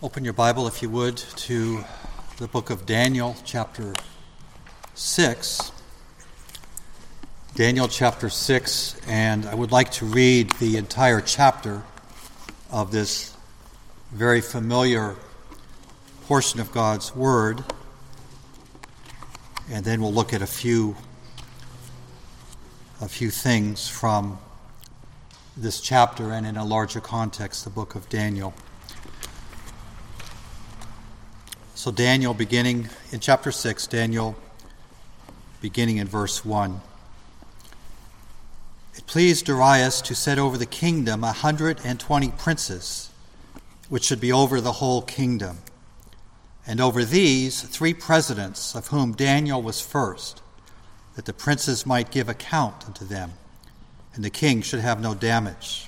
Open your Bible, if you would, to the book of Daniel, chapter 6. Daniel chapter 6, and I would like to read the entire chapter of this very familiar portion of God's Word, and then we'll look at a few things from this chapter and in a larger context, the book of Daniel. So Daniel, beginning in chapter 6, Daniel beginning in verse 1. It pleased Darius to set over the kingdom 120 princes, which should be over the whole kingdom. And over these 3 presidents, of whom Daniel was first, that the princes might give account unto them, and the king should have no damage.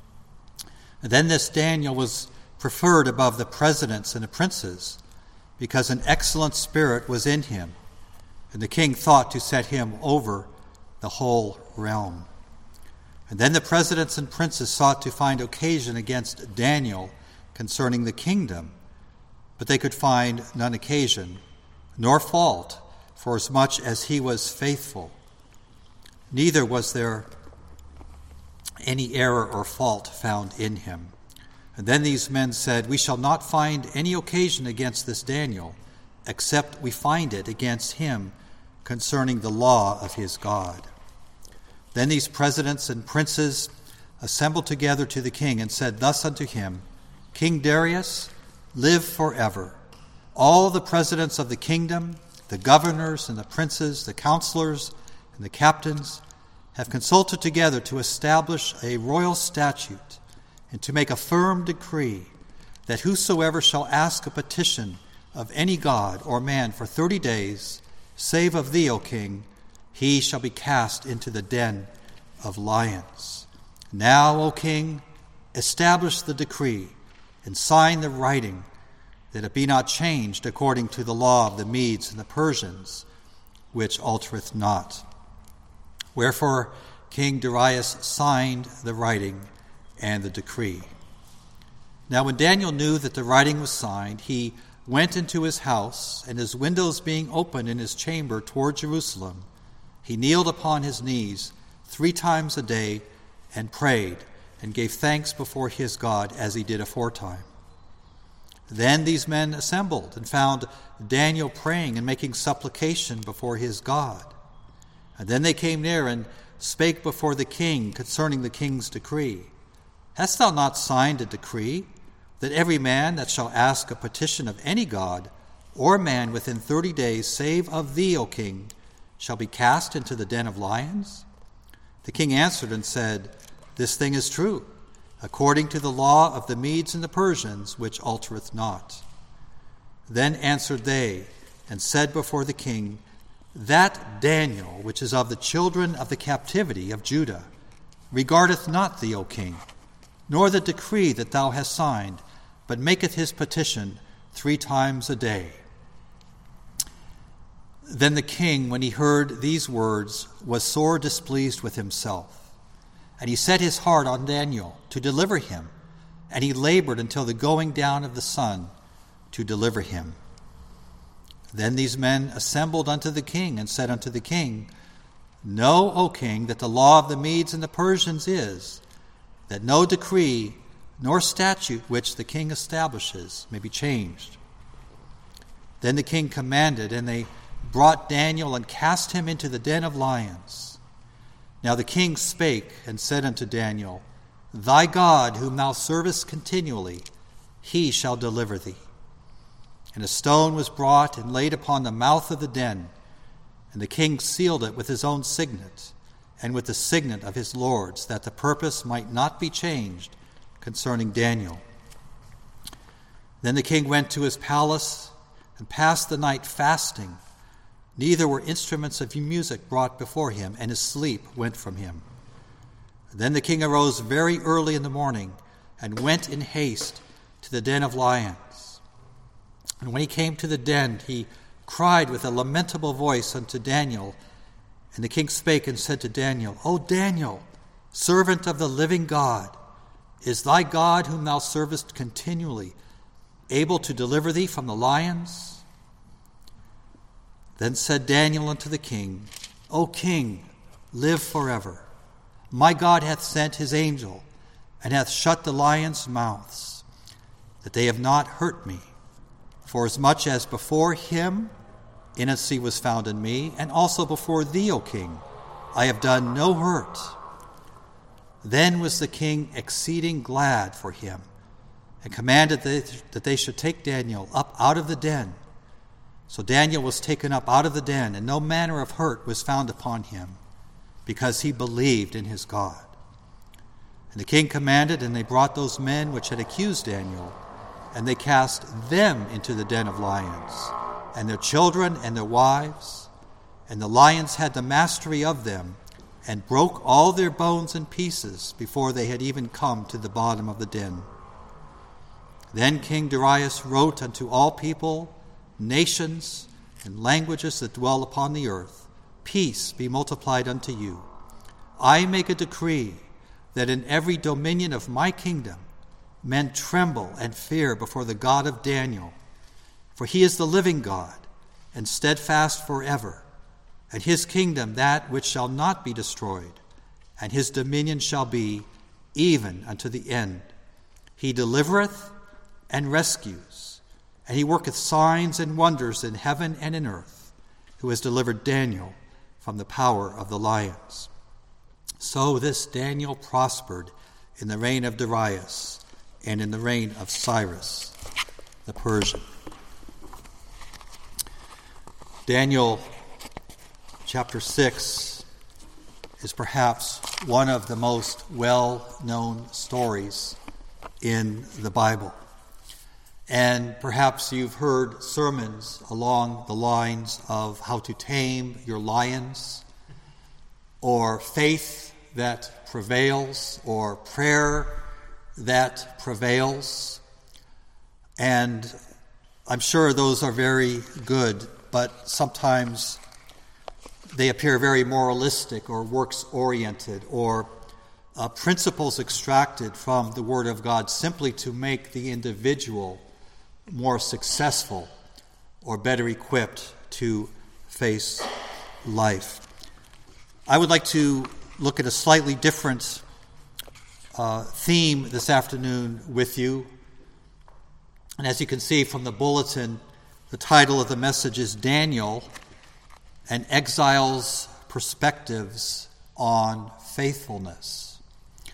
And then this Daniel was preferred above the presidents and the princes, because an excellent spirit was in him, and the king thought to set him over the whole realm. And then the presidents and princes sought to find occasion against Daniel concerning the kingdom, but they could find none occasion, nor fault, for as much as he was faithful. Neither was there any error or fault found in him. And then these men said, "We shall not find any occasion against this Daniel, except we find it against him concerning the law of his God." Then these presidents and princes assembled together to the king and said thus unto him, "King Darius, live forever. All the presidents of the kingdom, the governors and the princes, the counselors and the captains, have consulted together to establish a royal statute and to make a firm decree that whosoever shall ask a petition of any god or man for 30 days, save of thee, O king, he shall be cast into the den of lions. Now, O king, establish the decree and sign the writing, that it be not changed according to the law of the Medes and the Persians, which altereth not." Wherefore King Darius signed the writing and the decree. Now when Daniel knew that the writing was signed, he went into his house, and his windows being open in his chamber toward Jerusalem, he kneeled upon his knees 3 times a day and prayed and gave thanks before his God as he did aforetime. Then these men assembled and found Daniel praying and making supplication before his God. And then they came near and spake before the king concerning the king's decree. "Hast thou not signed a decree that every man that shall ask a petition of any god or man within 30 days, save of thee, O king, shall be cast into the den of lions?" The king answered and said, "This thing is true, according to the law of the Medes and the Persians, which altereth not." Then answered they and said before the king, "That Daniel, which is of the children of the captivity of Judah, regardeth not thee, O king, nor the decree that thou hast signed, but maketh his petition 3 times a day." Then the king, when he heard these words, was sore displeased with himself. And he set his heart on Daniel to deliver him, and he labored until the going down of the sun to deliver him. Then these men assembled unto the king and said unto the king, "Know, O king, that the law of the Medes and the Persians is, that no decree nor statute which the king establishes may be changed." Then the king commanded, and they brought Daniel and cast him into the den of lions. Now the king spake and said unto Daniel, "Thy God, whom thou servest continually, he shall deliver thee." And a stone was brought and laid upon the mouth of the den, and the king sealed it with his own signet and with the signet of his lords, that the purpose might not be changed concerning Daniel. Then the king went to his palace and passed the night fasting. Neither were instruments of music brought before him, and his sleep went from him. Then the king arose very early in the morning and went in haste to the den of lions. And when he came to the den, he cried with a lamentable voice unto Daniel. And the king spake and said to Daniel, "O Daniel, servant of the living God, is thy God, whom thou servest continually, able to deliver thee from the lions? Then said Daniel unto the king, O king, live forever. My God hath sent his angel, and hath shut the lions' mouths, that they have not hurt me. Forasmuch as before him innocency was found in me, and also before thee, O king, I have done no hurt. Then was the king exceeding glad for him, and commanded that they should take Daniel up out of the den. So Daniel was taken up out of the den, and no manner of hurt was found upon him, because he believed in his God. And the king commanded, and they brought those men which had accused Daniel, and they cast them into the den of lions, and their children and their wives. And the lions had the mastery of them, and broke all their bones in pieces before they had even come to the bottom of the den. Then King Darius wrote unto all people, nations, and languages that dwell upon the earth, Peace be multiplied unto you. I make a decree that in every dominion of my kingdom men tremble and fear before the God of Daniel, for he is the living God, and steadfast forever, and his kingdom that which shall not be destroyed, and his dominion shall be even unto the end. He delivereth and rescues, and he worketh signs and wonders in heaven and in earth, who has delivered Daniel from the power of the lions. So this Daniel prospered in the reign of Darius and in the reign of Cyrus the Persian. Daniel chapter 6 is perhaps one of the most well-known stories in the Bible. And perhaps you've heard sermons along the lines of how to tame your lions, or faith that prevails, or prayer that prevails. And I'm sure those are very good, but sometimes they appear very moralistic or works-oriented, or principles extracted from the Word of God simply to make the individual more successful or better equipped to face life. I would like to look at a slightly different theme this afternoon with you. And as you can see from the bulletin, the title of the message is Daniel, an Exile's Perspectives on Faithfulness.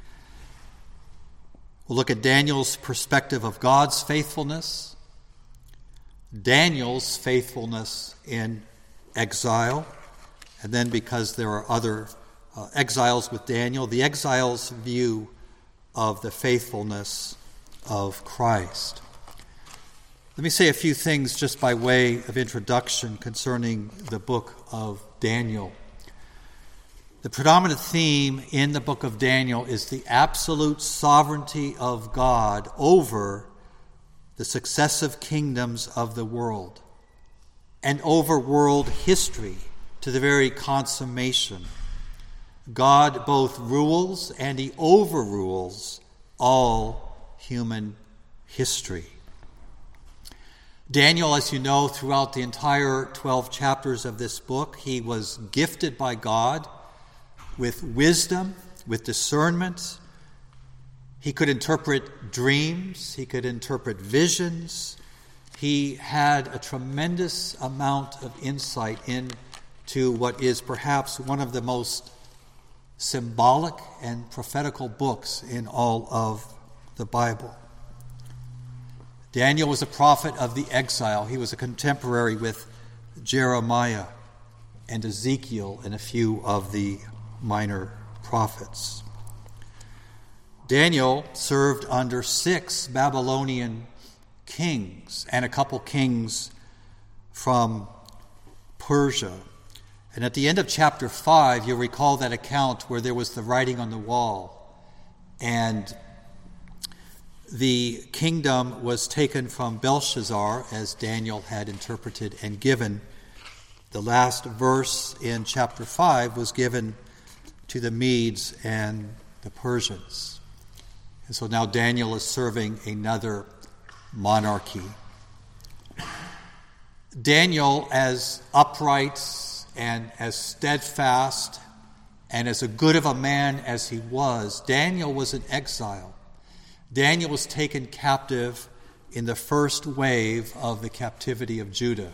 We'll look at Daniel's perspective of God's faithfulness, Daniel's faithfulness in exile, and then, because there are other exiles with Daniel, the exile's view of the faithfulness of Christ. Let me say a few things just by way of introduction concerning the book of Daniel. The predominant theme in the book of Daniel is the absolute sovereignty of God over the successive kingdoms of the world and over world history to the very consummation. God both rules and he overrules all human history. Daniel, as you know, throughout the entire 12 chapters of this book, he was gifted by God with wisdom, with discernment. He could interpret dreams. He could interpret visions. He had a tremendous amount of insight into what is perhaps one of the most symbolic and prophetical books in all of the Bible. Daniel was a prophet of the exile. He was a contemporary with Jeremiah and Ezekiel and a few of the minor prophets. Daniel served under 6 Babylonian kings and a couple kings from Persia. And at the end of chapter 5, you'll recall that account where there was the writing on the wall, and the kingdom was taken from Belshazzar, as Daniel had interpreted and given. The last verse in chapter 5 was given to the Medes and the Persians. And so now Daniel is serving another monarchy. Daniel, as upright and as steadfast and as good of a man as he was, Daniel was in exile. Daniel was taken captive in the first wave of the captivity of Judah.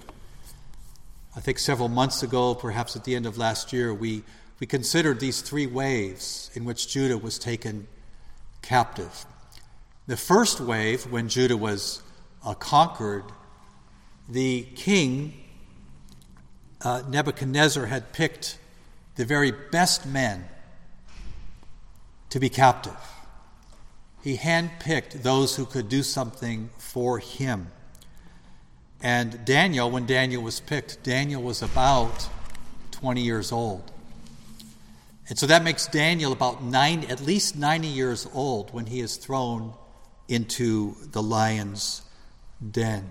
I think several months ago, perhaps at the end of last year, we considered these three waves in which Judah was taken captive. The first wave, when Judah was conquered, the king, Nebuchadnezzar, had picked the very best men to be captive. He handpicked those who could do something for him. And Daniel, when Daniel was picked, Daniel was about 20 years old. And so that makes Daniel about at least 90 years old when he is thrown into the lion's den.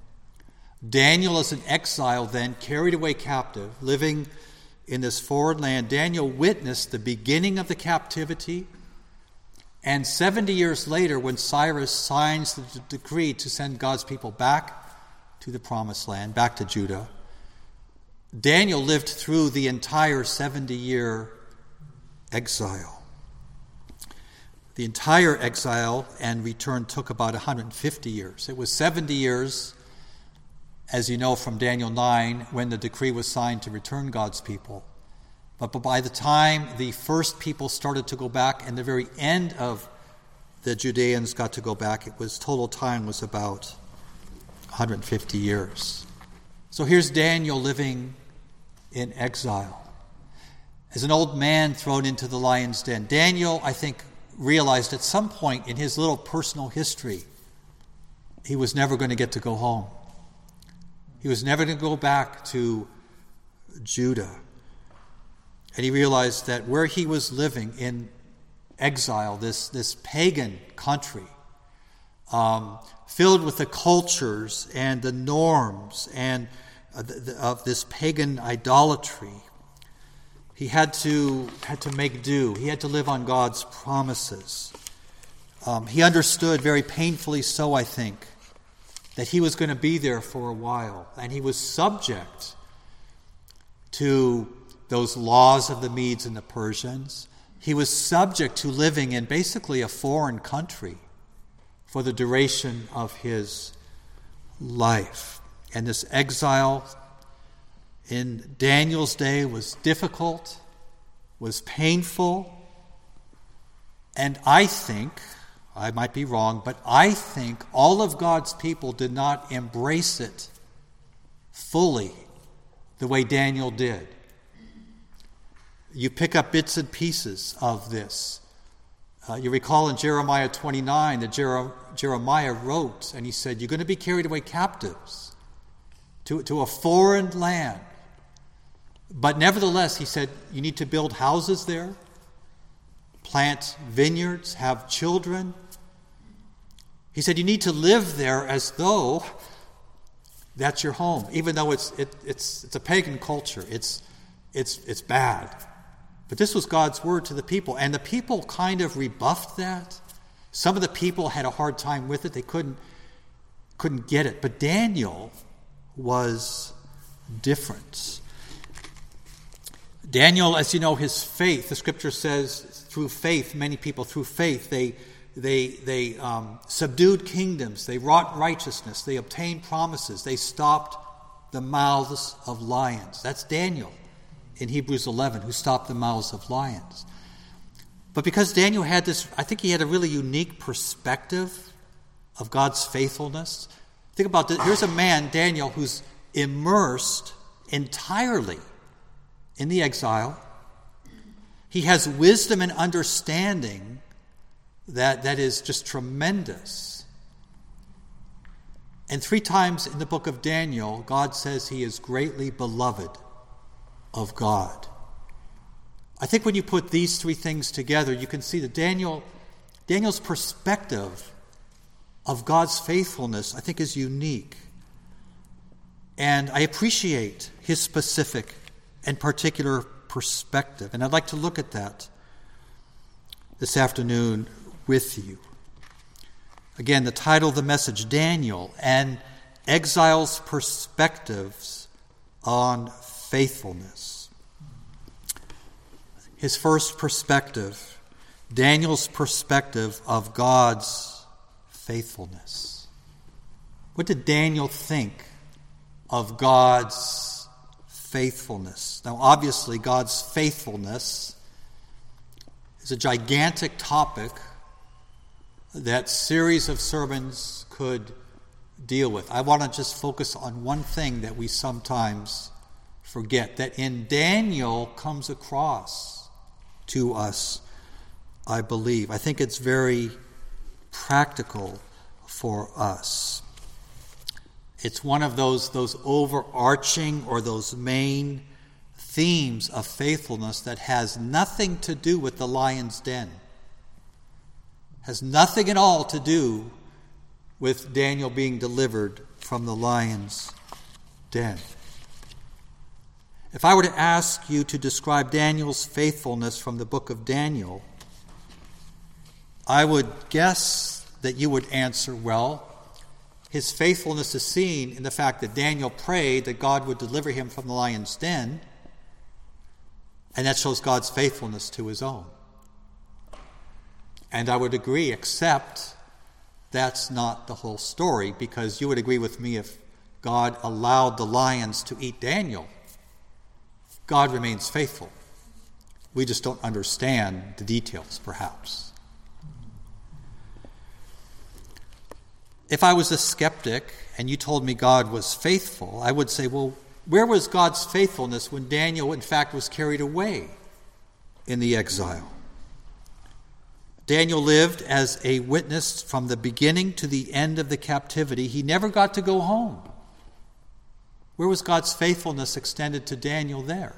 Daniel is in exile then, carried away captive, living in this foreign land. Daniel witnessed the beginning of the captivity, and 70 years later, when Cyrus signs the decree to send God's people back to the promised land, back to Judah, Daniel lived through the entire 70-year exile. The entire exile and return took about 150 years. It was 70 years, as you know from Daniel 9, when the decree was signed to return God's people. But by the time the first people started to go back and the very end of the Judeans got to go back, total time was about 150 years. So here's Daniel living in exile. As an old man thrown into the lion's den, Daniel, I think, realized at some point in his little personal history, he was never going to get to go home. He was never going to go back to Judah. And he realized that where he was living in exile, this pagan country, filled with the cultures and the norms and of this pagan idolatry, he had to make do. He had to live on God's promises. He understood, very painfully so, I think, that he was going to be there for a while, and he was subject to those laws of the Medes and the Persians. He was subject to living in basically a foreign country for the duration of his life. And this exile in Daniel's day was difficult, was painful, and I think, I might be wrong, but I think all of God's people did not embrace it fully the way Daniel did. You pick up bits and pieces of this. You recall in Jeremiah 29 that Jeremiah wrote, and he said, you're going to be carried away captives to a foreign land. But nevertheless, he said, you need to build houses there, plant vineyards, have children. He said, you need to live there as though that's your home, even though it's a pagan culture. It's bad. But this was God's word to the people, and the people kind of rebuffed that. Some of the people had a hard time with it. They couldn't get it. But Daniel was different. Daniel, as you know, his faith, the scripture says, through faith, many people through faith, they subdued kingdoms, they wrought righteousness, they obtained promises, they stopped the mouths of lions. That's Daniel in Hebrews 11, who stopped the mouths of lions. But because Daniel had this, I think he had a really unique perspective of God's faithfulness. Think about this. Here's a man, Daniel, who's immersed entirely in the exile. He has wisdom and understanding that is just tremendous. And 3 times in the book of Daniel, God says he is greatly beloved of God. I think when you put these 3 things together, you can see that Daniel's perspective of God's faithfulness, I think, is unique. And I appreciate his specific and particular perspective. And I'd like to look at that this afternoon with you. Again, the title of the message, Daniel, an exile's perspectives on faithfulness. His first perspective, Daniel's perspective of God's faithfulness. What did Daniel think of God's faithfulness? Now, obviously, God's faithfulness is a gigantic topic that series of sermons could deal with. I want to just focus on one thing that we sometimes forget, that in Daniel comes across to us, I believe. I think it's very practical for us. It's one of those overarching or those main themes of faithfulness that has nothing to do with the lion's den. Has nothing at all to do with Daniel being delivered from the lion's den. If I were to ask you to describe Daniel's faithfulness from the book of Daniel, I would guess that you would answer, well, his faithfulness is seen in the fact that Daniel prayed that God would deliver him from the lion's den, and that shows God's faithfulness to his own. And I would agree, except that's not the whole story, because you would agree with me if God allowed the lions to eat Daniel, God remains faithful. We just don't understand the details, perhaps. If I was a skeptic and you told me God was faithful, I would say, well, where was God's faithfulness when Daniel, in fact, was carried away in the exile? Daniel lived as a witness from the beginning to the end of the captivity. He never got to go home. Where was God's faithfulness extended to Daniel there?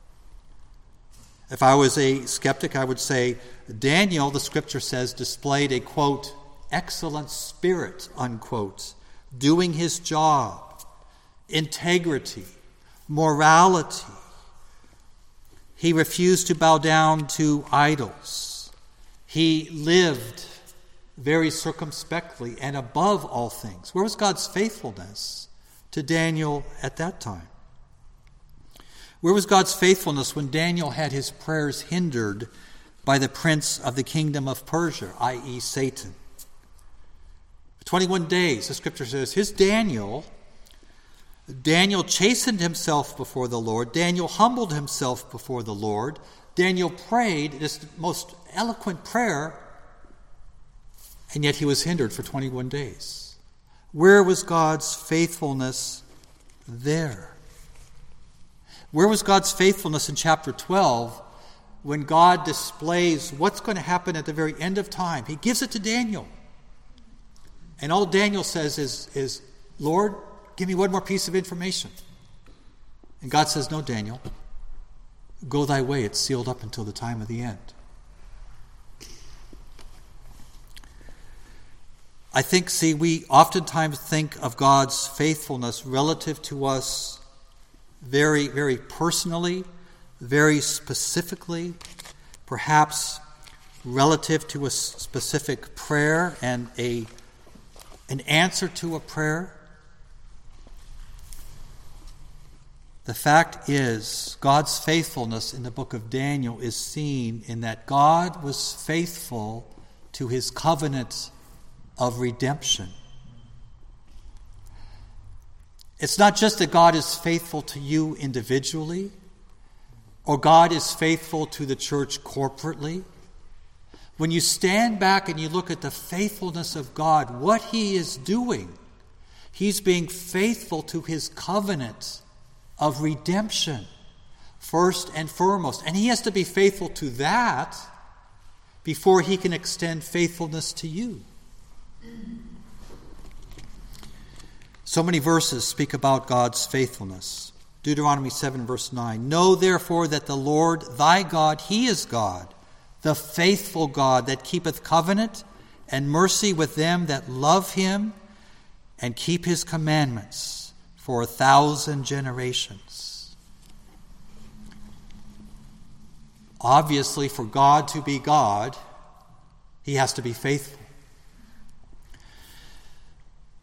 If I was a skeptic, I would say Daniel, the scripture says, displayed a, quote, excellent spirit, unquote, doing his job, integrity, morality. He refused to bow down to idols. He lived very circumspectly and above all things. Where was God's faithfulness to Daniel at that time? Where was God's faithfulness when Daniel had his prayers hindered by the prince of the kingdom of Persia, i.e. Satan? 21 days, the scripture says, Daniel chastened himself before the Lord. Daniel humbled himself before the Lord. Daniel prayed this most eloquent prayer, and yet he was hindered for 21 days. Where was God's faithfulness there? Where was God's faithfulness in chapter 12 when God displays what's going to happen at the very end of time? He gives it to Daniel. And all Daniel says is, Lord, give me one more piece of information. And God says, no, Daniel, go thy way. It's sealed up until the time of the end. I think, we oftentimes think of God's faithfulness relative to us very, very personally, very specifically, perhaps relative to a specific prayer and an answer to a prayer. The fact is, God's faithfulness in the book of Daniel is seen in that God was faithful to his covenant of redemption. It's not just that God is faithful to you individually, or God is faithful to the church corporately. When you stand back and you look at the faithfulness of God, what he is doing, he's being faithful to his covenant of redemption, first and foremost. And he has to be faithful to that before he can extend faithfulness to you. So many verses speak about God's faithfulness. Deuteronomy 7, verse 9. Know therefore that the Lord thy God, he is God, the faithful God that keepeth covenant and mercy with them that love him and keep his commandments for 1,000 generations. Obviously, for God to be God, he has to be faithful.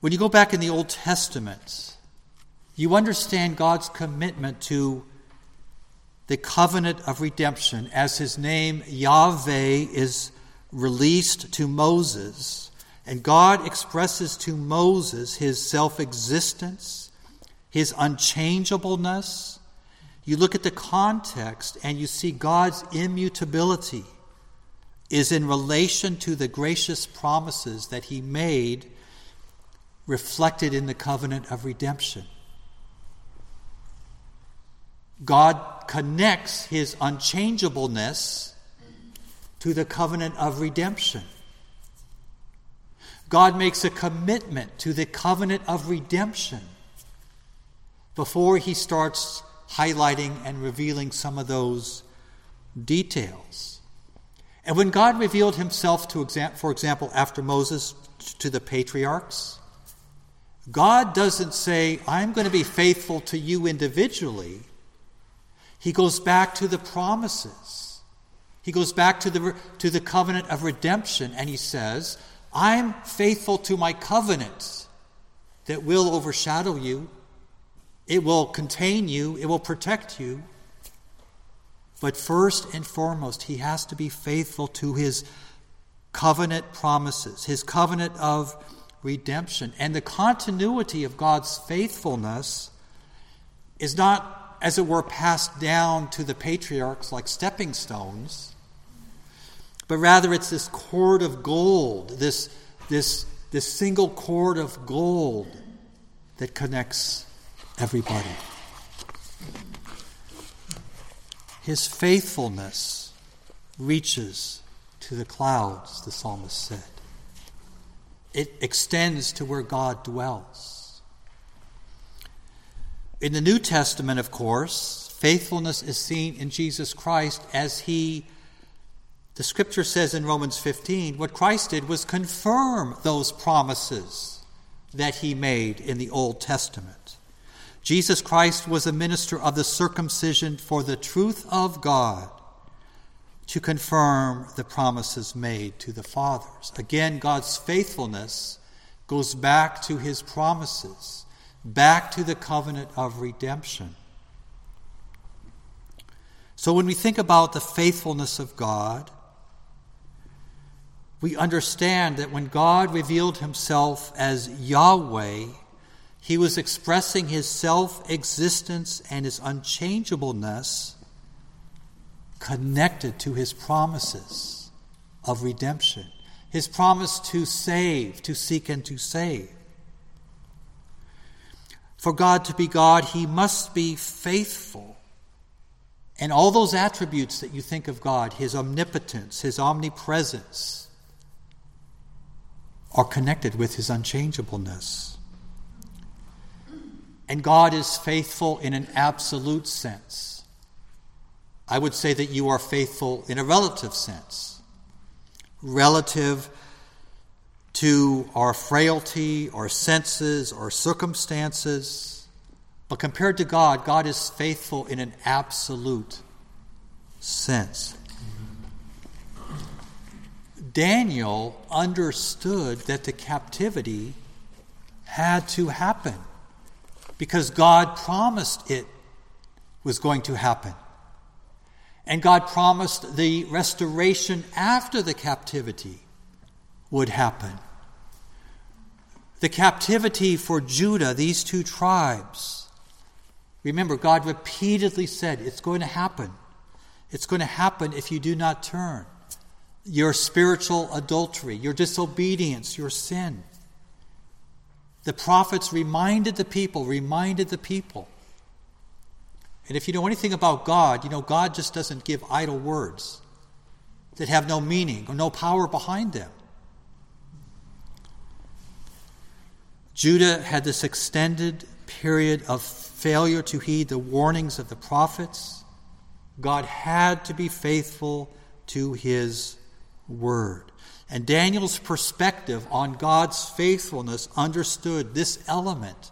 When you go back in the Old Testament, you understand God's commitment to the covenant of redemption as his name Yahweh is released to Moses, and God expresses to Moses his self-existence, his unchangeableness. You look at the context and you see God's immutability is in relation to the gracious promises that he made, reflected in the covenant of redemption. God connects his unchangeableness to the covenant of redemption. God makes a commitment to the covenant of redemption before he starts highlighting and revealing some of those details. And when God revealed himself, for example, after Moses to the patriarchs, God doesn't say, I'm going to be faithful to you individually. He goes back to the promises. He goes back to the covenant of redemption, and he says, I'm faithful to my covenant that will overshadow you. It will contain you. It will protect you. But first and foremost, he has to be faithful to his covenant promises, his covenant of redemption. And the continuity of God's faithfulness is not, as it were, passed down to the patriarchs like stepping stones, but rather it's this cord of gold, this single cord of gold that connects everybody. His faithfulness reaches to the clouds, the psalmist said. It extends to where God dwells. In the New Testament, of course, faithfulness is seen in Jesus Christ as the Scripture says in Romans 15, what Christ did was confirm those promises that he made in the Old Testament. Jesus Christ was a minister of the circumcision for the truth of God to confirm the promises made to the fathers. Again, God's faithfulness goes back to his promises, back to the covenant of redemption. So when we think about the faithfulness of God, we understand that when God revealed himself as Yahweh, he was expressing his self-existence and his unchangeableness connected to his promises of redemption, his promise to save, to seek and to save. For God to be God, he must be faithful. And all those attributes that you think of God, his omnipotence, his omnipresence, are connected with his unchangeableness. And God is faithful in an absolute sense. I would say that you are faithful in a relative sense. Relative to our frailty, our senses, our circumstances. But compared to God, God is faithful in an absolute sense. Daniel understood that the captivity had to happen because God promised it was going to happen. And God promised the restoration after the captivity would happen. The captivity for Judah, these two tribes, remember, God repeatedly said, it's going to happen. It's going to happen if you do not turn. Your spiritual adultery, your disobedience, your sin. The prophets reminded the people. And if you know anything about God, you know God just doesn't give idle words that have no meaning or no power behind them. Judah had this extended period of failure to heed the warnings of the prophets. God had to be faithful to his word. And Daniel's perspective on God's faithfulness understood this element,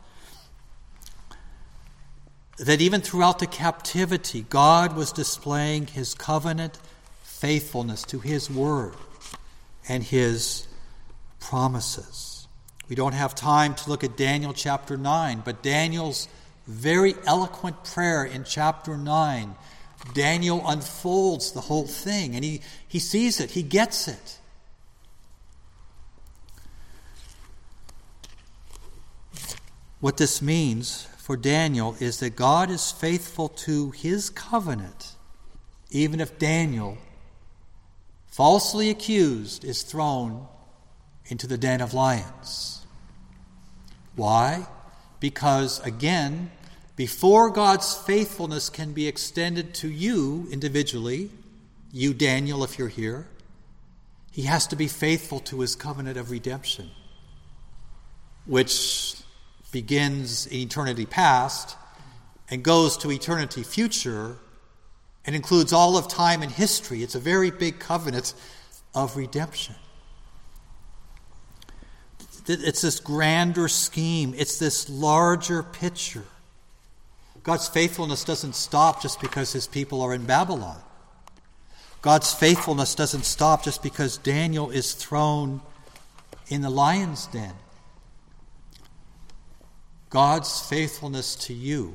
that even throughout the captivity, God was displaying his covenant faithfulness to his word and his promises. We don't have time to look at Daniel chapter 9, but Daniel's very eloquent prayer in chapter 9, Daniel unfolds the whole thing, and he sees it, he gets it. What this means for Daniel is that God is faithful to his covenant, even if Daniel, falsely accused, is thrown into the den of lions. Why? Because, again, before God's faithfulness can be extended to you individually, you, Daniel, if you're here, he has to be faithful to his covenant of redemption, which begins in eternity past and goes to eternity future and includes all of time and history. It's a very big covenant of redemption. It's this grander scheme. It's this larger picture. God's faithfulness doesn't stop just because his people are in Babylon. God's faithfulness doesn't stop just because Daniel is thrown in the lion's den. God's faithfulness to you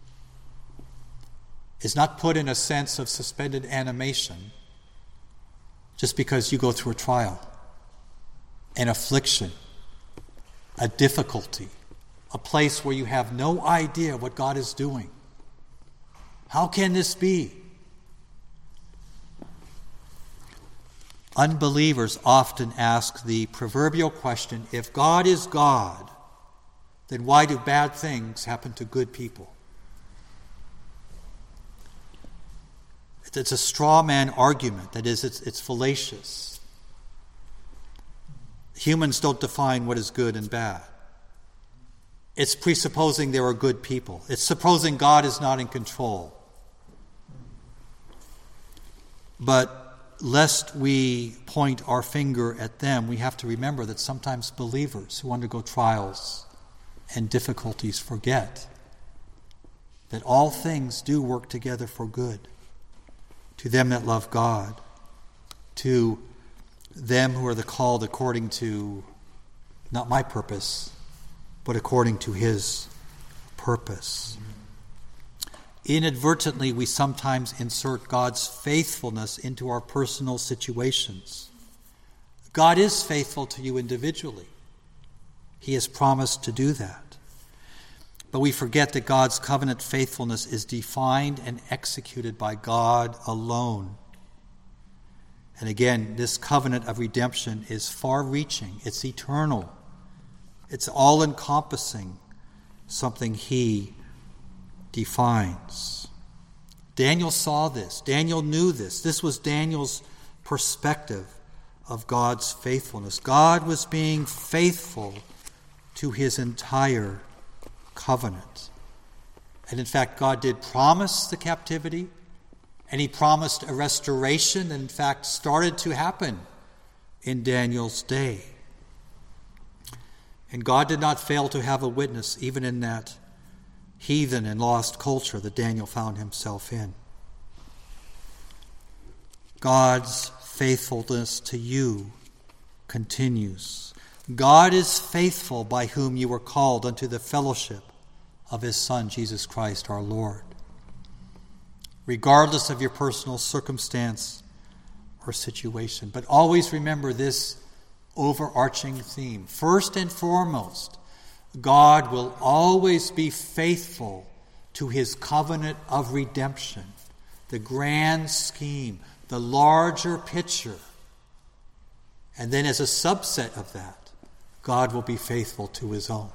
is not put in a sense of suspended animation just because you go through a trial, an affliction, a difficulty, a place where you have no idea what God is doing. How can this be? Unbelievers often ask the proverbial question, if God is God, then why do bad things happen to good people? It's a straw man argument. That is, it's fallacious. Humans don't define what is good and bad. It's presupposing there are good people. It's supposing God is not in control. But lest we point our finger at them, we have to remember that sometimes believers who undergo trials and difficulties forget that all things do work together for good to them that love God, to them who are the called according to not my purpose, but according to his purpose. Inadvertently, we sometimes insert God's faithfulness into our personal situations. God is faithful to you individually. He has promised to do that. But we forget that God's covenant faithfulness is defined and executed by God alone. And again, this covenant of redemption is far-reaching. It's eternal. It's all-encompassing, something he defines. Daniel saw this. Daniel knew this. This was Daniel's perspective of God's faithfulness. God was being faithful to his entire covenant. And in fact, God did promise the captivity, and he promised a restoration that in fact started to happen in Daniel's day. And God did not fail to have a witness even in that heathen and lost culture that Daniel found himself in. God's faithfulness to you continues. God is faithful by whom you were called unto the fellowship of his Son, Jesus Christ our Lord. Regardless of your personal circumstance or situation. But always remember this overarching theme. First and foremost, God will always be faithful to his covenant of redemption, the grand scheme, the larger picture. And then as a subset of that, God will be faithful to his own.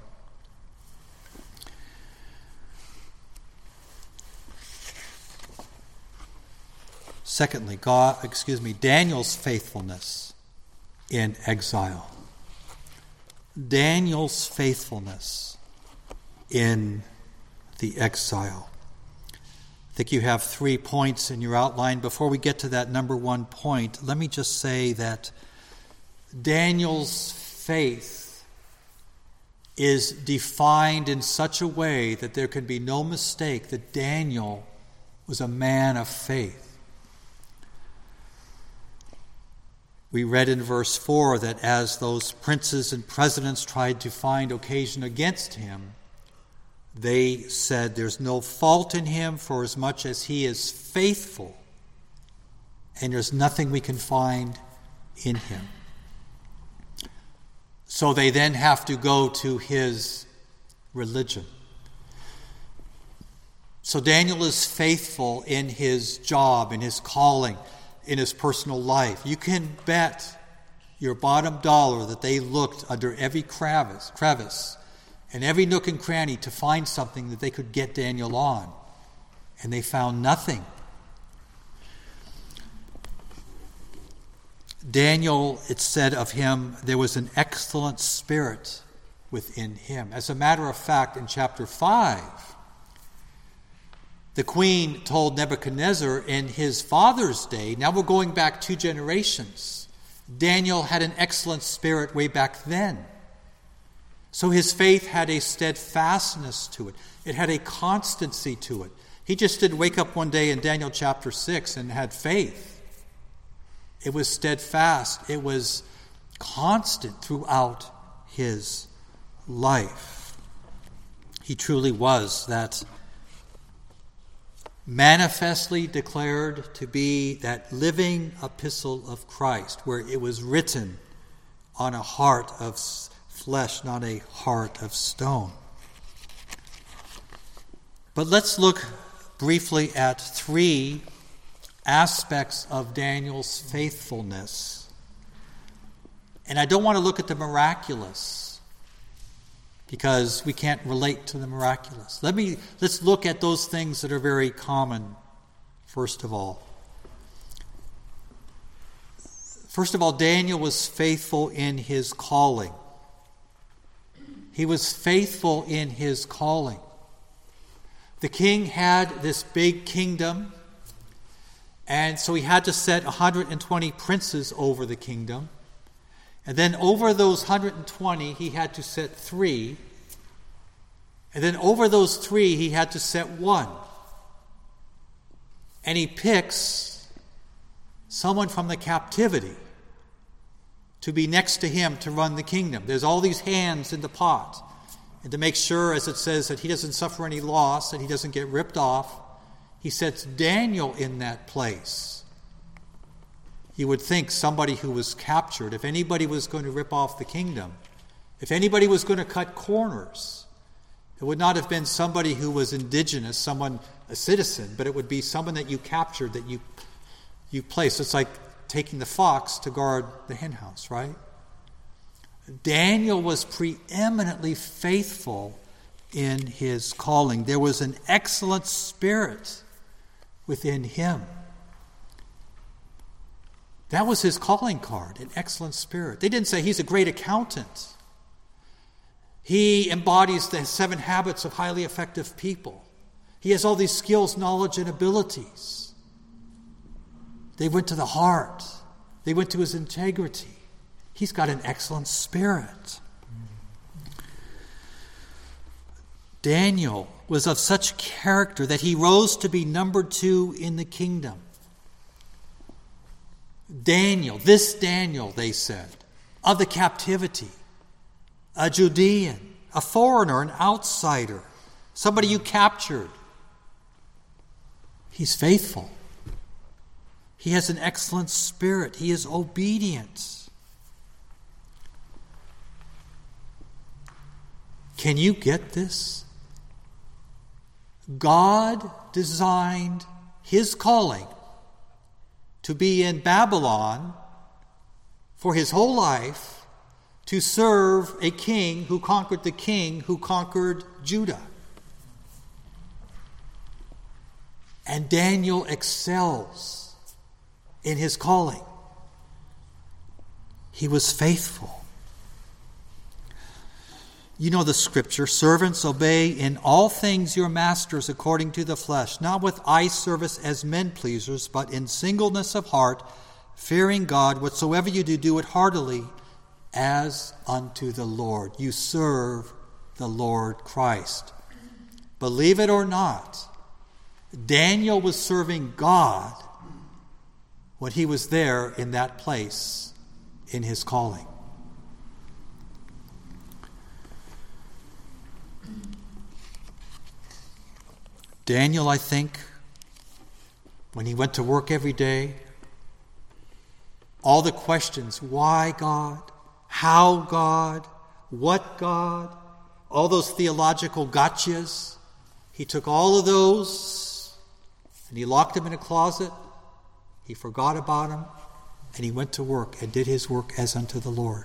Secondly, Daniel's faithfulness in exile. Daniel's faithfulness in the exile. I think you have 3 points in your outline. Before we get to that number one point, let me just say that Daniel's faith is defined in such a way that there can be no mistake that Daniel was a man of faith. We read in verse 4 that as those princes and presidents tried to find occasion against him, they said, "There's no fault in him for as much as he is faithful, and there's nothing we can find in him." So they then have to go to his religion. So Daniel is faithful in his job, in his calling, in his personal life. You can bet your bottom dollar that they looked under every crevice and every nook and cranny to find something that they could get Daniel on. And they found nothing. Daniel, it said of him, there was an excellent spirit within him. As a matter of fact, in chapter 5, the queen told Nebuchadnezzar in his father's day, now we're going back 2 generations, Daniel had an excellent spirit way back then. So his faith had a steadfastness to it. It had a constancy to it. He just didn't wake up one day in Daniel chapter 6 and had faith. It was steadfast. It was constant throughout his life. He truly was that manifestly declared to be that living epistle of Christ, where it was written on a heart of flesh, not a heart of stone. But let's look briefly at 3 aspects of Daniel's faithfulness. And I don't want to look at the miraculous, because we can't relate to the miraculous. Let's look at those things that are very common, first of all. First of all, Daniel was faithful in his calling. He was faithful in his calling. The king had this big kingdom, and so he had to set 120 princes over the kingdom. And then over those 120, he had to set 3. And then over those 3, he had to set 1. And he picks someone from the captivity to be next to him to run the kingdom. There's all these hands in the pot. And to make sure, as it says, that he doesn't suffer any loss, that he doesn't get ripped off, he sets Daniel in that place. You would think somebody who was captured, if anybody was going to rip off the kingdom, if anybody was going to cut corners, it would not have been somebody who was indigenous, a citizen, but it would be someone that you captured, that you placed. It's like taking the fox to guard the hen house, right? Daniel was preeminently faithful in his calling. There was an excellent spirit within him. That was his calling card, an excellent spirit. They didn't say he's a great accountant. He embodies the 7 habits of highly effective people. He has all these skills, knowledge, and abilities. They went to the heart. They went to his integrity. He's got an excellent spirit. Daniel was of such character that he rose to be number 2 in the kingdom. Daniel, they said, of the captivity, a Judean, a foreigner, an outsider, somebody you captured. He's faithful. He has an excellent spirit. He is obedient. Can you get this? God designed his calling to be in Babylon for his whole life, to serve a king who conquered Judah. And Daniel excels in his calling. He was faithful. You know the scripture, servants, obey in all things your masters according to the flesh, not with eye service as men pleasers, but in singleness of heart, fearing God. Whatsoever you do, do it heartily as unto the Lord. You serve the Lord Christ. Believe it or not, Daniel was serving God when he was there in that place in his calling. Daniel, I think, when he went to work every day, all the questions, why God, how God, what God, all those theological gotchas, he took all of those and he locked them in a closet, he forgot about them, and he went to work and did his work as unto the Lord.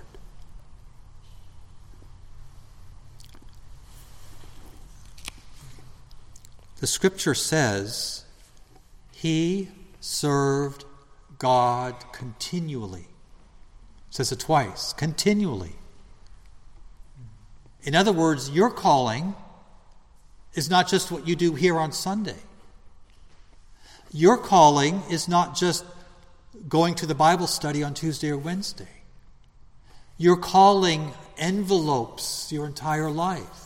The scripture says he served God continually. It says it twice, continually. In other words, your calling is not just what you do here on Sunday. Your calling is not just going to the Bible study on Tuesday or Wednesday. Your calling envelopes your entire life.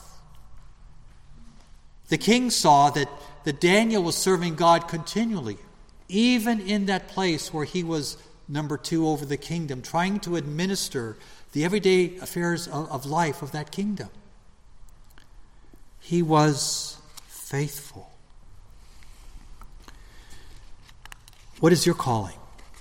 The king saw that Daniel was serving God continually, even in that place where he was number 2 over the kingdom, trying to administer the everyday affairs of life of that kingdom. He was faithful. What is your calling?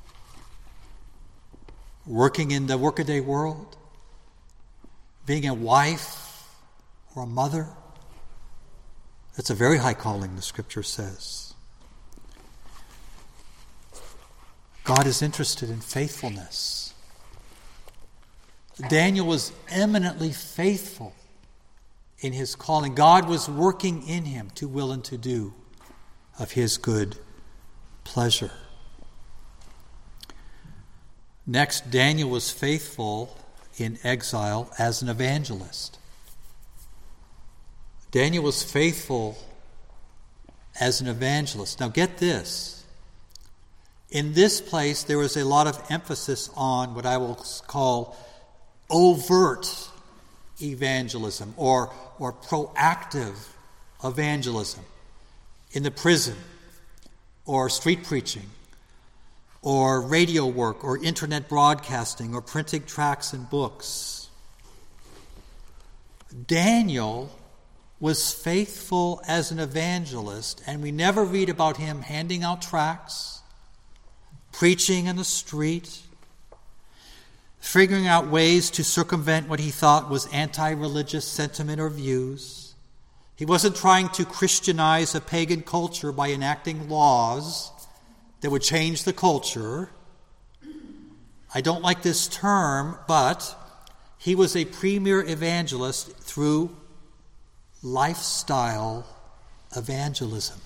Working in the workaday world? Being a wife or a mother? That's a very high calling, the scripture says. God is interested in faithfulness. Daniel was eminently faithful in his calling. God was working in him to will and to do of his good pleasure. Next, Daniel was faithful in exile as an evangelist. Daniel was faithful as an evangelist. Now get this. In this place, there was a lot of emphasis on what I will call overt evangelism or proactive evangelism in the prison or street preaching or radio work or internet broadcasting or printing tracts and books. Daniel was faithful as an evangelist, and we never read about him handing out tracts, preaching in the street, figuring out ways to circumvent what he thought was anti-religious sentiment or views. He wasn't trying to Christianize a pagan culture by enacting laws that would change the culture. I don't like this term, but he was a premier evangelist through lifestyle evangelism.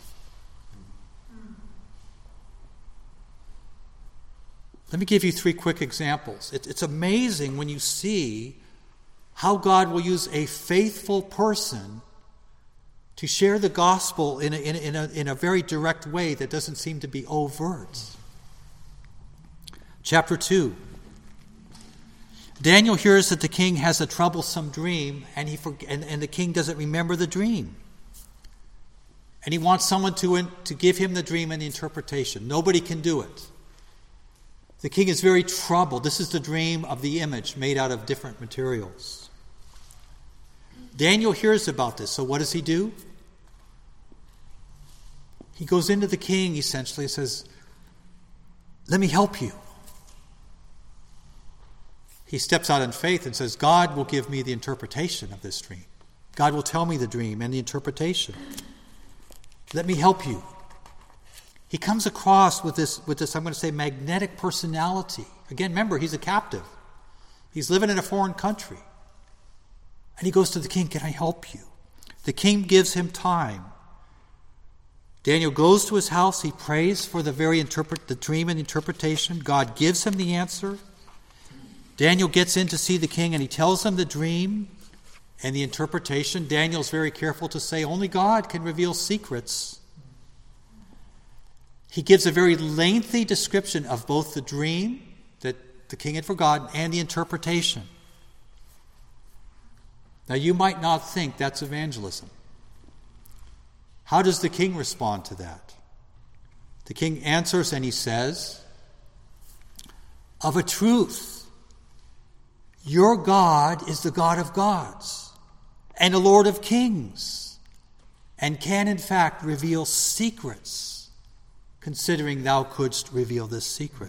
Let me give you 3 quick examples. It's amazing when you see how God will use a faithful person to share the gospel in a very direct way that doesn't seem to be overt. Chapter 2. Daniel hears that the king has a troublesome dream, and the king doesn't remember the dream. And he wants someone to give him the dream and the interpretation. Nobody can do it. The king is very troubled. This is the dream of the image made out of different materials. Daniel hears about this, so what does he do? He goes into the king, essentially, and says, "Let me help you." He steps out in faith and says, God will give me the interpretation of this dream. God will tell me the dream and the interpretation. Let me help you. He comes across with this, I'm going to say, magnetic personality. Again, remember, he's a captive. He's living in a foreign country. And he goes to the king, "Can I help you?" The king gives him time. Daniel goes to his house. He prays for the dream and the interpretation. God gives him the answer. Daniel gets in to see the king, and he tells him the dream and the interpretation. Daniel's very careful to say only God can reveal secrets. He gives a very lengthy description of both the dream that the king had forgotten and the interpretation. Now, you might not think that's evangelism. How does the king respond to that? The king answers and he says, "Of a truth, Your God is the God of gods and the Lord of kings, and can in fact reveal secrets, considering thou couldst reveal this secret.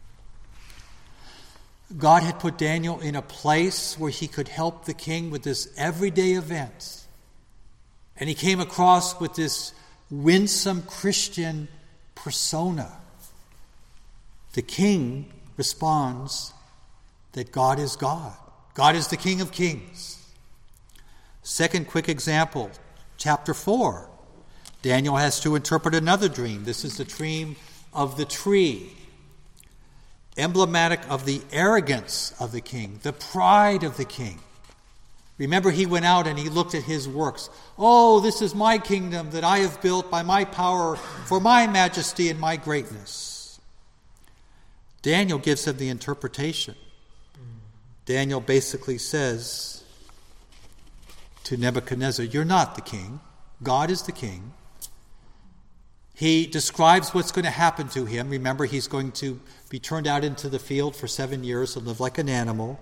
God had put Daniel in a place where he could help the king with this everyday event. And he came across with this winsome Christian persona. The king responds that God is God. God is the King of kings. Second quick example, chapter 4. Daniel has to interpret another dream. This is the dream of the tree, emblematic of the arrogance of the king, the pride of the king. Remember, he went out and he looked at his works. Oh, this is my kingdom that I have built by my power for my majesty and my greatness. Daniel gives him the interpretation. Daniel basically says to Nebuchadnezzar, you're not the king. God is the king. He describes what's going to happen to him. Remember, he's going to be turned out into the field for 7 years and live like an animal.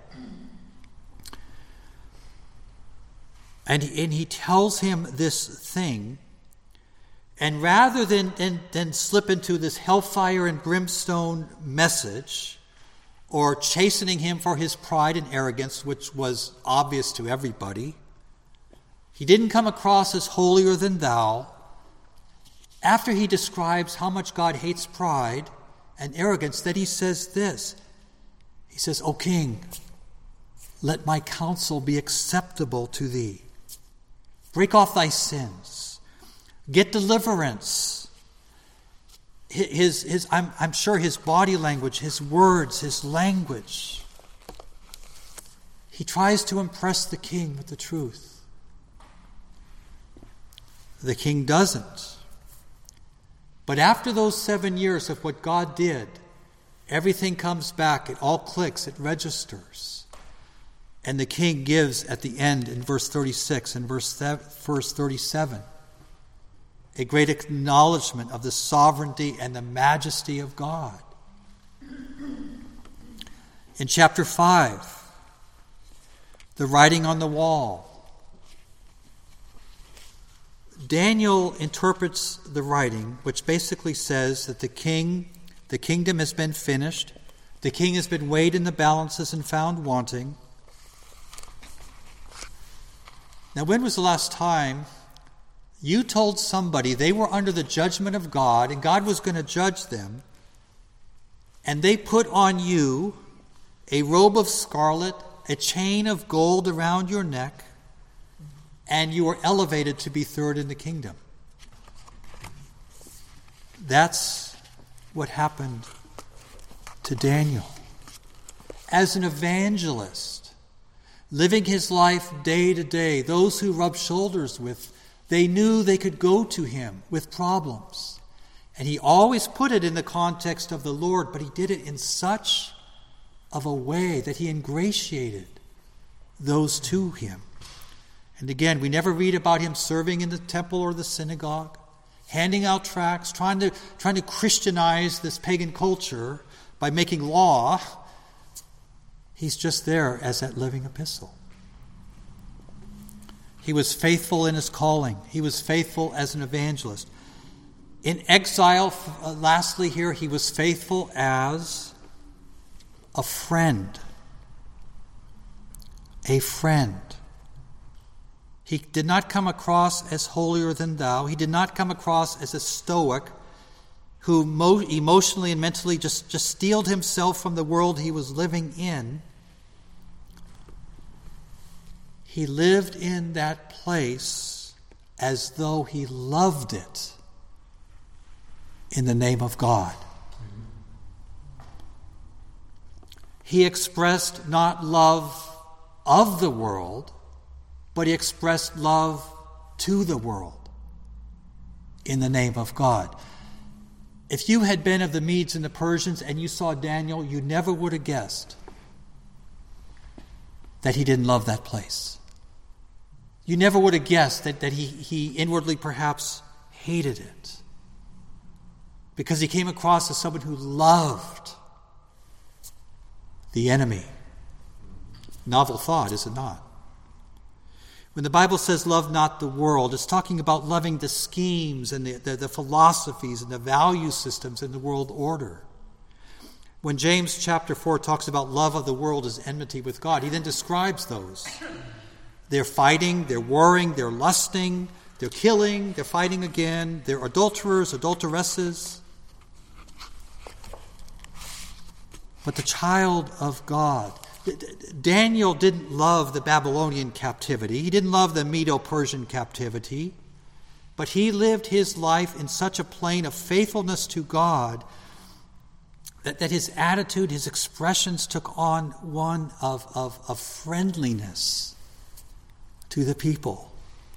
And he tells him this thing. And rather than slip into this hellfire and brimstone message, or chastening him for his pride and arrogance, which was obvious to everybody, he didn't come across as holier than thou. After he describes how much God hates pride and arrogance, then he says this. He says, O king, let my counsel be acceptable to thee. Break off thy sins. Get deliverance. I'm sure his body language, his words, his language. He tries to impress the king with the truth. The king doesn't. But after those 7 years of what God did, everything comes back. It all clicks. It registers. And the king gives at the end in verse 36 and verse 37 a great acknowledgement of the sovereignty and the majesty of God. In chapter 5, the writing on the wall. Daniel interprets the writing, which basically says that the kingdom has been finished, the king has been weighed in the balances and found wanting. Now, when was the last time you told somebody they were under the judgment of God and God was going to judge them, and they put on you a robe of scarlet, a chain of gold around your neck, and you were elevated to be third in the kingdom? That's what happened to Daniel. As an evangelist, living his life day to day, those who rubbed shoulders with, they knew they could go to him with problems. And he always put it in the context of the Lord, but he did it in such of a way that he ingratiated those to him. And again, we never read about him serving in the temple or the synagogue, handing out tracts, trying to Christianize this pagan culture by making law. He's just there as that living epistle. He was faithful in his calling. He was faithful as an evangelist. In exile, lastly here, he was faithful as a friend. A friend. He did not come across as holier than thou. He did not come across as a stoic who emotionally and mentally just steeled himself from the world he was living in. He lived in that place as though he loved it in the name of God. He expressed not love of the world, but he expressed love to the world in the name of God. If you had been of the Medes and the Persians and you saw Daniel, you never would have guessed that he didn't love that place. You never would have guessed that he inwardly perhaps hated it, because he came across as someone who loved the enemy. Novel thought, is it not? When the Bible says love not the world, it's talking about loving the schemes and the philosophies and the value systems in the world order. When James chapter 4 talks about love of the world as enmity with God, he then describes those. They're fighting, they're warring, they're lusting, they're killing, they're fighting again, they're adulterers, adulteresses. But the child of God, Daniel didn't love the Babylonian captivity. He didn't love the Medo-Persian captivity. But he lived his life in such a plane of faithfulness to God that his attitude, his expressions took on one of friendliness to the people.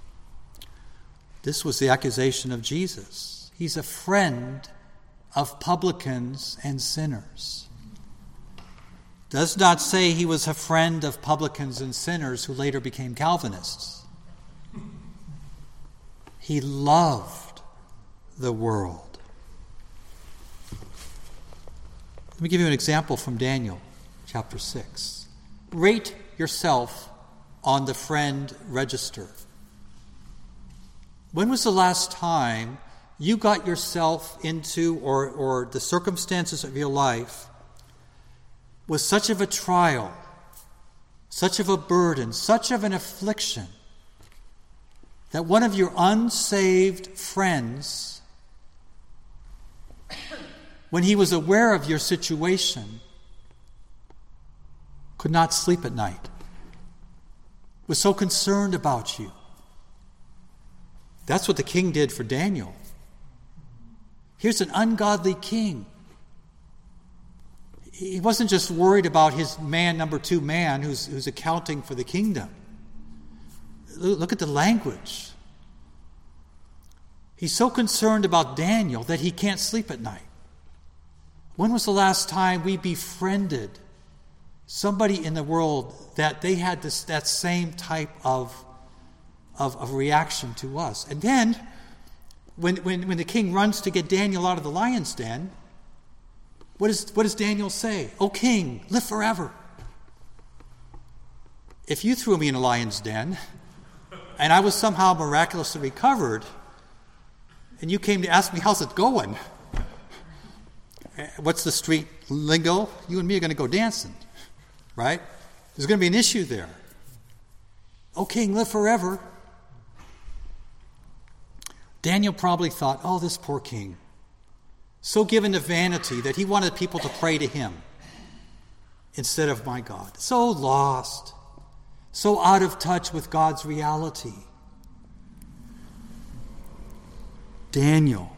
This was the accusation of Jesus. He's a friend of publicans and sinners. Does not say he was a friend of publicans and sinners who later became Calvinists. He loved the world. Let me give you an example from Daniel chapter 6. Rate yourself on the friend register. When was the last time you got yourself into, or the circumstances of your life was such of a trial, such of a burden, such of an affliction, that one of your unsaved friends, when he was aware of your situation, could not sleep at night, was so concerned about you? That's what the king did for Daniel. Here's an ungodly king. He wasn't just worried about his number two man who's accounting for the kingdom. Look at the language. He's so concerned about Daniel that he can't sleep at night. When was the last time we befriended somebody in the world that they had that same type of reaction to us? And then, when the king runs to get Daniel out of the lion's den, what does Daniel say? "O king, live forever." If you threw me in a lion's den, and I was somehow miraculously recovered, and you came to ask me, "How's it going?" What's the street lingo? You and me are going to go dancing, right? There's going to be an issue there. "O king, live forever." Daniel probably thought, "Oh, this poor king, so given to vanity that he wanted people to pray to him instead of my God. So lost, so out of touch with God's reality." Daniel,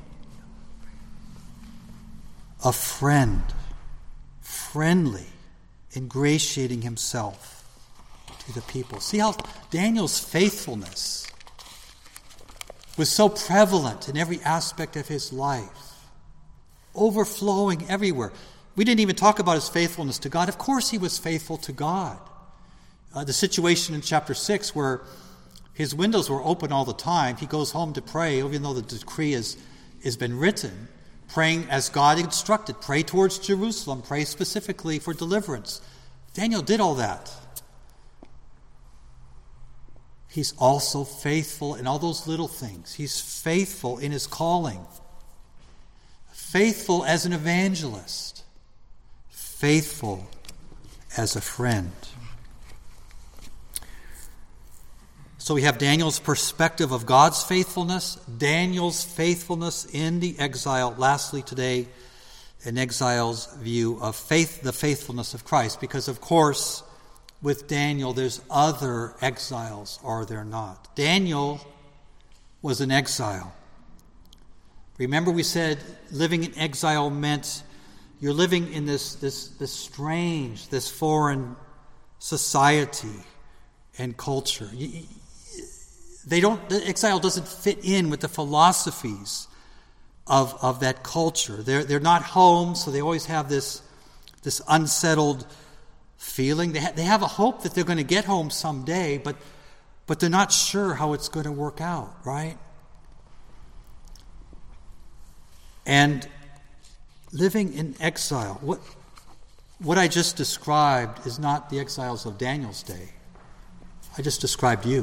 a friend, friendly, ingratiating himself to the people. See how Daniel's faithfulness was so prevalent in every aspect of his life, overflowing everywhere. We didn't even talk about his faithfulness to God. Of course he was faithful to God. The situation in chapter 6 where his windows were open all the time, he goes home to pray, even though the decree has been written, praying as God instructed. Pray towards Jerusalem. Pray specifically for deliverance. Daniel did all that. He's also faithful in all those little things. He's faithful in his calling. Faithful as an evangelist. Faithful as a friend. So we have Daniel's perspective of God's faithfulness, Daniel's faithfulness in the exile. Lastly today, an exile's view of faith, the faithfulness of Christ. Because of course, with Daniel, there's other exiles, are there not? Daniel was an exile. Remember we said living in exile meant you're living in this strange, this foreign society and culture. The exile doesn't fit in with the philosophies of that culture. They're not home, so they always have this unsettled feeling. They have a hope that they're going to get home someday, but they're not sure how it's going to work out, right? And living in exile, What I just described is not the exiles of Daniel's day. I just described you.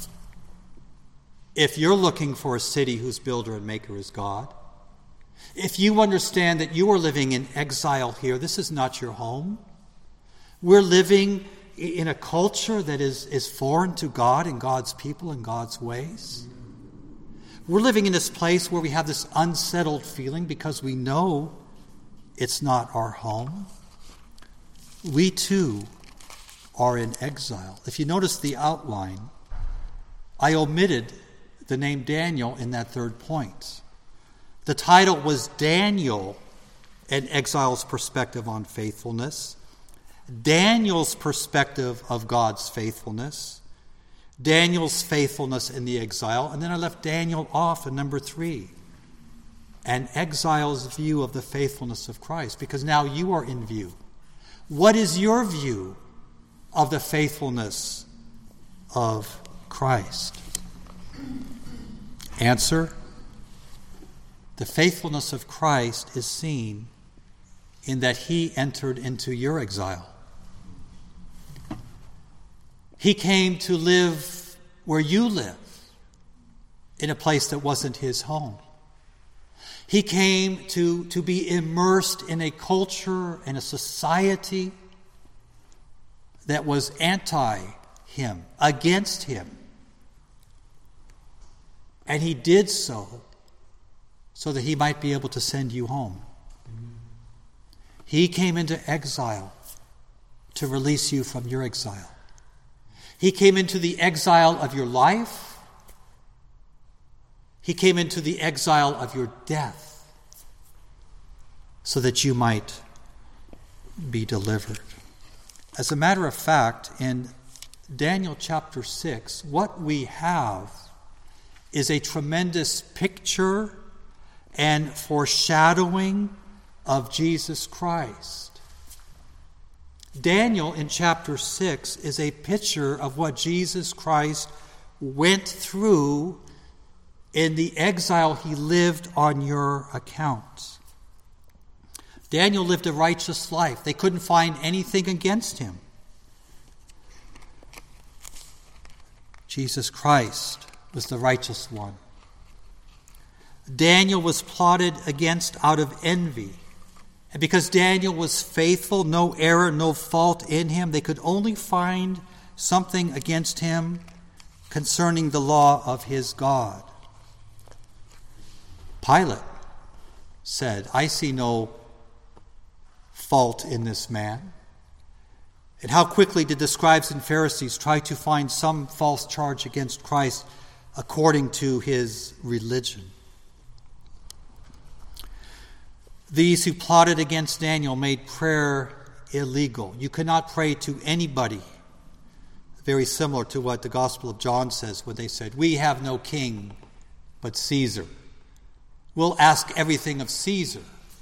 If you're looking for a city whose builder and maker is God, if you understand that you are living in exile here, this is not your home. We're living in a culture that is foreign to God and God's people and God's ways. We're living in this place where we have this unsettled feeling because we know it's not our home. We too are in exile. If you notice the outline, I omitted the name Daniel in that third point. The title was Daniel, an exile's perspective on faithfulness. Daniel's perspective of God's faithfulness. Daniel's faithfulness in the exile. And then I left Daniel off in number 3. An exile's view of the faithfulness of Christ. Because now you are in view. What is your view of the faithfulness of Christ? Answer: the faithfulness of Christ is seen in that he entered into your exile. He came to live where you live, in a place that wasn't his home. He came to be immersed in a culture and a society that was anti-him, against him. And he did so that he might be able to send you home. He came into exile to release you from your exile. He came into the exile of your life. He came into the exile of your death so that you might be delivered. As a matter of fact, in Daniel chapter 6, what we have is a tremendous picture and foreshadowing of Jesus Christ. Daniel in chapter 6 is a picture of what Jesus Christ went through in the exile he lived on your account. Daniel lived a righteous life. They couldn't find anything against him. Jesus Christ was the righteous one. Daniel was plotted against out of envy. And because Daniel was faithful, no error, no fault in him, they could only find something against him concerning the law of his God. Pilate said, "I see no fault in this man." And how quickly did the scribes and Pharisees try to find some false charge against Christ according to his religion. These who plotted against Daniel made prayer illegal. You cannot pray to anybody. Very similar to what the Gospel of John says when they said, "We have no king but Caesar. We'll ask everything of Caesar."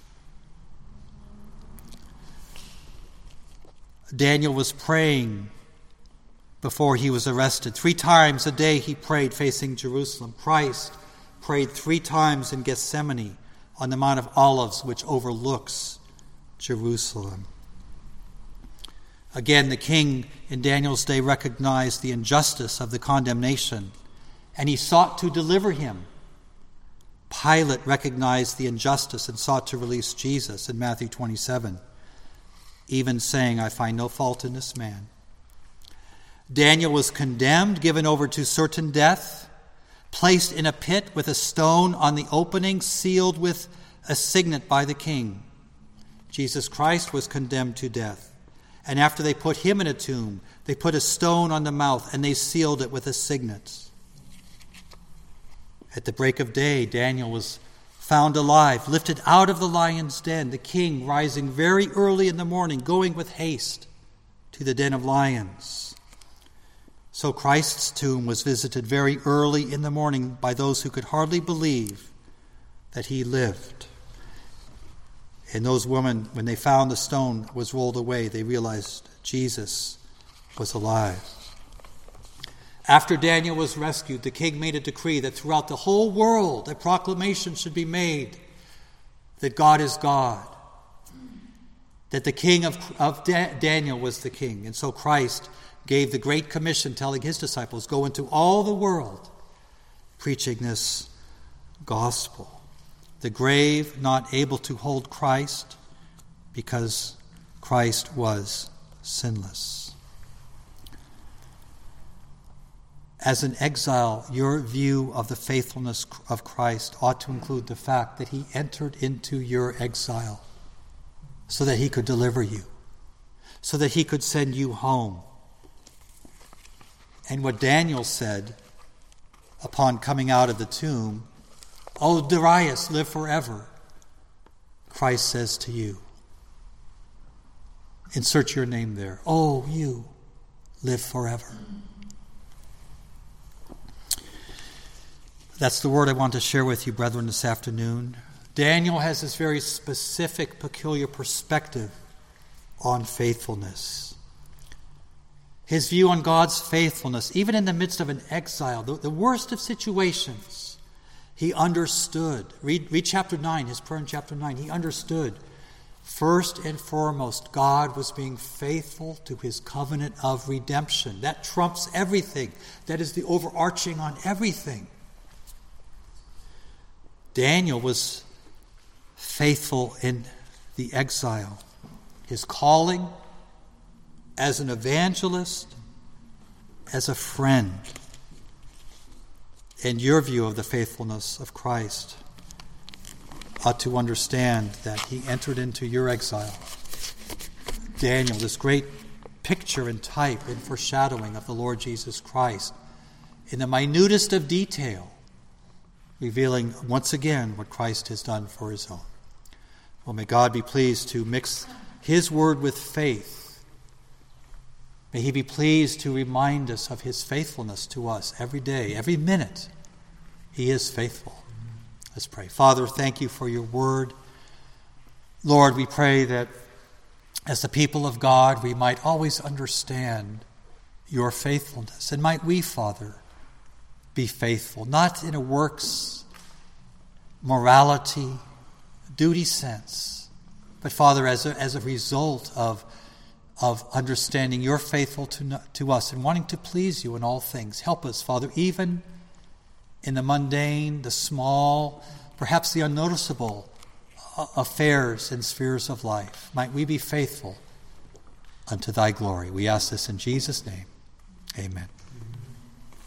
Daniel was praying before he was arrested. 3 times a day he prayed facing Jerusalem. Christ prayed 3 times in Gethsemane on the Mount of Olives, which overlooks Jerusalem. Again, the king in Daniel's day recognized the injustice of the condemnation, and he sought to deliver him. Pilate recognized the injustice and sought to release Jesus in Matthew 27, even saying, "I find no fault in this man." Daniel was condemned, given over to certain death, placed in a pit with a stone on the opening, sealed with a signet by the king. Jesus Christ was condemned to death. And after they put him in a tomb, they put a stone on the mouth and they sealed it with a signet. At the break of day, Daniel was found alive, lifted out of the lion's den, the king rising very early in the morning, going with haste to the den of lions. So Christ's tomb was visited very early in the morning by those who could hardly believe that he lived. And those women, when they found the stone was rolled away, they realized Jesus was alive. After Daniel was rescued, the king made a decree that throughout the whole world a proclamation should be made that God is God, that the king of Daniel was the king. And so Christ gave the Great Commission telling his disciples, go into all the world preaching this gospel. The grave not able to hold Christ because Christ was sinless. As an exile, your view of the faithfulness of Christ ought to include the fact that he entered into your exile so that he could deliver you, so that he could send you home. And what Daniel said upon coming out of the tomb, "O Darius, live forever," Christ says to you, insert your name there, "Oh, you, live forever." That's the word I want to share with you, brethren, this afternoon. Daniel has this very specific, peculiar perspective on faithfulness. His view on God's faithfulness, even in the midst of an exile, the worst of situations, he understood. Read chapter 9, his prayer in chapter 9. He understood, first and foremost, God was being faithful to his covenant of redemption. That trumps everything. That is the overarching on everything. Daniel was faithful in the exile. His calling as an evangelist, as a friend, and your view of the faithfulness of Christ ought to understand that he entered into your exile. Daniel, this great picture and type and foreshadowing of the Lord Jesus Christ, in the minutest of detail, revealing once again what Christ has done for his own. Well, may God be pleased to mix his word with faith. May he be pleased to remind us of his faithfulness to us every day, every minute. He is faithful. Let's pray. Father, thank you for your word. Lord, we pray that as the people of God, we might always understand your faithfulness. And might we, Father, be faithful, not in a works, morality, duty sense, but Father, as a result of understanding you're faithful to us and wanting to please you in all things. Help us, Father, even in the mundane, the small, perhaps the unnoticeable affairs and spheres of life. Might we be faithful unto thy glory. We ask this in Jesus' name. Amen.